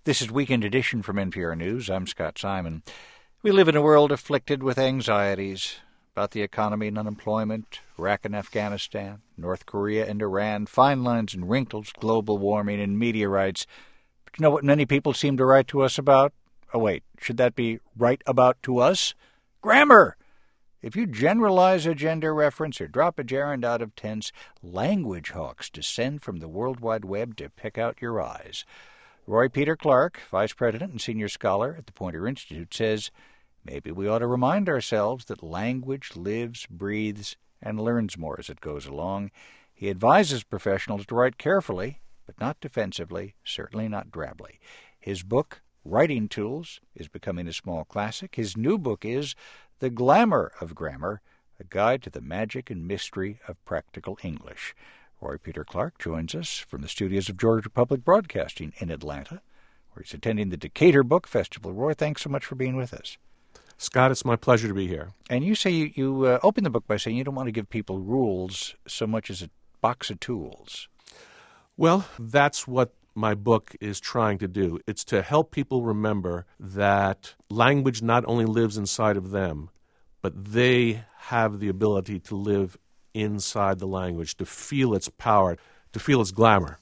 This is Weekend Edition from NPR News. I'm Scott Simon. We live in a world afflicted with anxieties about the economy and unemployment, Iraq and Afghanistan, North Korea and Iran, fine lines and wrinkles, global warming, and media rights. But you know what many people seem to write to us about? Oh, wait, should that be write about to us? Grammar! If you generalize a gender reference or drop a gerund out of tense, language hawks descend from the World Wide Web to pick out your eyes. Roy Peter Clark, Vice President and Senior Scholar at the Poynter Institute, says maybe we ought to remind ourselves that language lives, breathes, and learns more as it goes along. He advises professionals to write carefully, but not defensively, certainly not drably. His book, Writing Tools, is becoming a small classic. His new book is The Glamour of Grammar, a guide to the magic and mystery of practical English. Roy Peter Clark joins us from the studios of Georgia Public Broadcasting in Atlanta, where he's attending the Decatur Book Festival. Roy, thanks so much for being with us. Scott, it's my pleasure to be here. And you say you open the book by saying you don't want to give people rules so much as a box of tools. Well, that's what my book is trying to do. It's to help people remember that language not only lives inside of them, but they have the ability to live inside the language, to feel its power, to feel its glamour.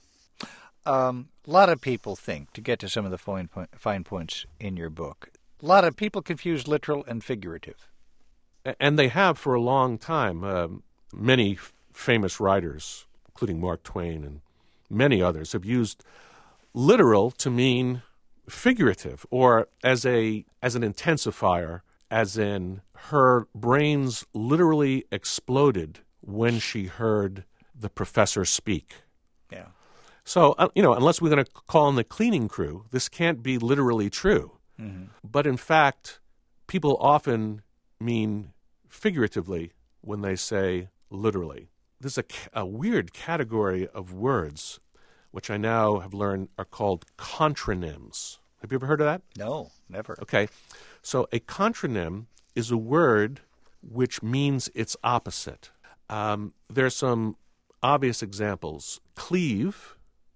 A lot of people think, to get to some of the fine points in your book, a lot of people confuse literal and figurative. And they have for a long time. Many famous writers, including Mark Twain and many others, have used literal to mean figurative, or as an intensifier, as in her brains literally exploded when she heard the professor speak. Yeah. So, unless we're going to call in the cleaning crew, this can't be literally true. Mm-hmm. But in fact, people often mean figuratively when they say literally. There's a weird category of words, which I now have learned are called contronyms. Have you ever heard of that? No, never. Okay. So a contronym is a word which means its opposite. There are some obvious examples. Cleave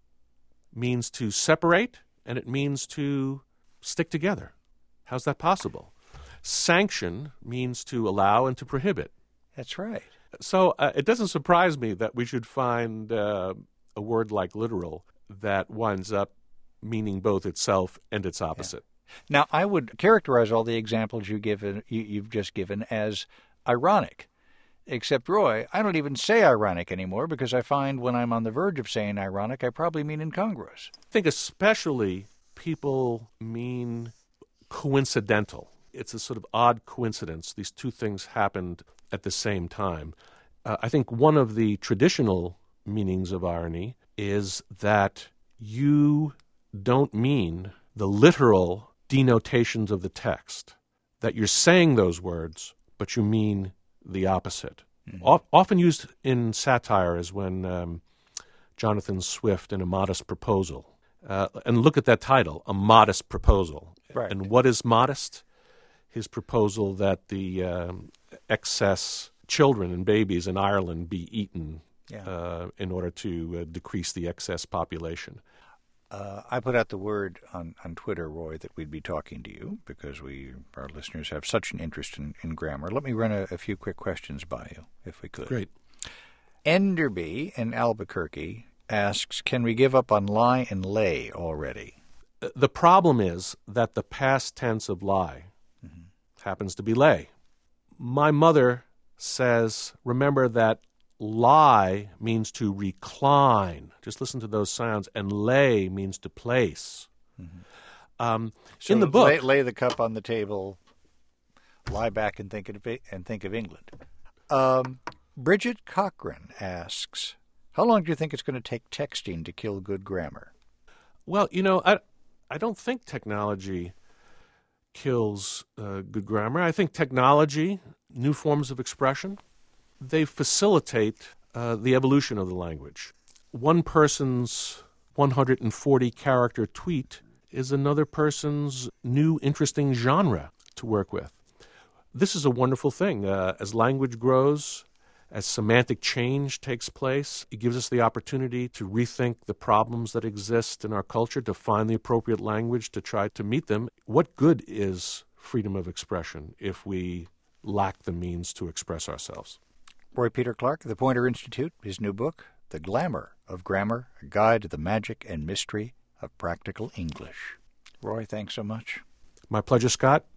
means to separate, and it means to stick together. How's that possible? Sanction means to allow and to prohibit. That's right. So it doesn't surprise me that we should find a word like literal that winds up meaning both itself and its opposite. Yeah. Now, I would characterize all the examples you've just given as ironic. Except, Roy, I don't even say ironic anymore because I find when I'm on the verge of saying ironic, I probably mean incongruous. I think especially people mean coincidental. It's a sort of odd coincidence. These two things happened at the same time. I think one of the traditional meanings of irony is that you don't mean the literal denotations of the text, that you're saying those words, but you mean the opposite. Mm-hmm. Often used in satire is when Jonathan Swift in A Modest Proposal. And look at that title, A Modest Proposal. Right. And what is modest? His proposal that the excess children and babies in Ireland be eaten in order to decrease the excess population. I put out the word on Twitter, Roy, that we'd be talking to you because our listeners have such an interest in grammar. Let me run a few quick questions by you, if we could. Great. Enderby in Albuquerque asks, can we give up on lie and lay already? The problem is that the past tense of lie happens to be lay. My mother says, remember that lie means to recline. Just listen to those sounds. And lay means to place. Mm-hmm. So in the book, lay the cup on the table, lie back and think of England. Bridget Cochran asks, how long do you think it's going to take texting to kill good grammar? Well, I don't think technology kills good grammar. I think technology, new forms of expression, they facilitate the evolution of the language. One person's 140-character tweet is another person's new, interesting genre to work with. This is a wonderful thing. As language grows, As semantic change takes place, it gives us the opportunity to rethink the problems that exist in our culture, to find the appropriate language to try to meet them. What good is freedom of expression if we lack the means to express ourselves? Roy Peter Clark of the Poynter Institute, his new book, The Glamour of Grammar, A Guide to the Magic and Mystery of Practical English. Roy, thanks so much. My pleasure, Scott.